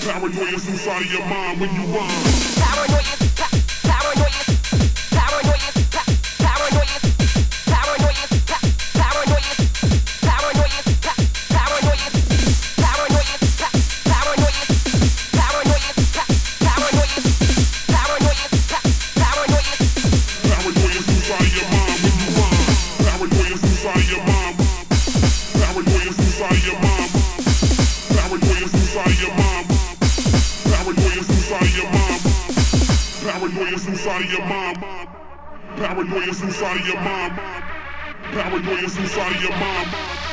Paranoia's inside of your mind when you rhyme. Paranoia, paranoia, paranoia, paranoia, paranoia, paranoia, paranoia, paranoia, paranoia, paranoia, paranoia, paranoia, paranoia, Paranoia's inside of your mind when you rhyme. Paranoia's inside of your mind. Paranoia's inside of your mind. Paranoia's inside of your mind. Paranoia's inside of your mind. Paranoia's inside of your mind. Paranoia's inside of your mind. Paranoia's inside of your mind.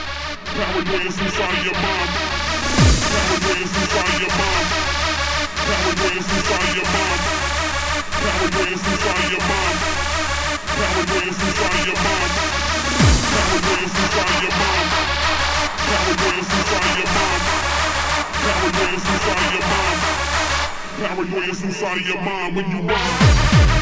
Paranoia's inside of your mind. Paranoia's inside of your mind. Paranoia's inside of your mind. Paranoia's inside of your mind. Paranoia's inside of your mind. Paranoia's inside of your mind. Paranoia's inside of your mind. Paranoia's inside of your mind. Paranoia's inside of your mind when you rhyme.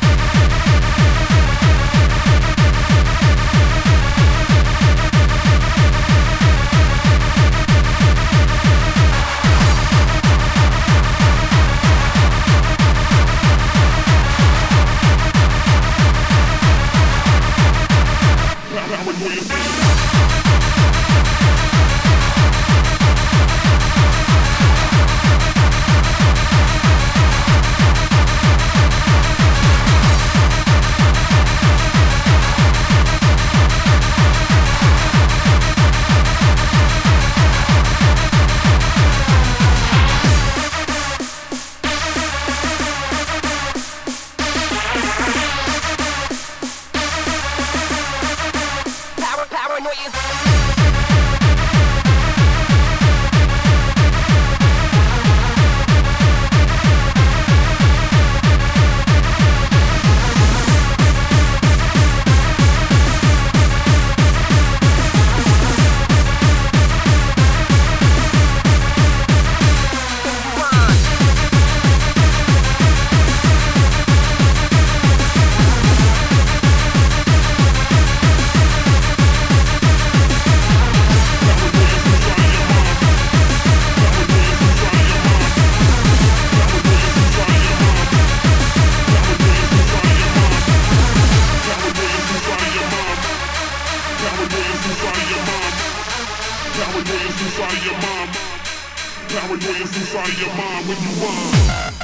Paranoia's inside of your mind when you rhyme.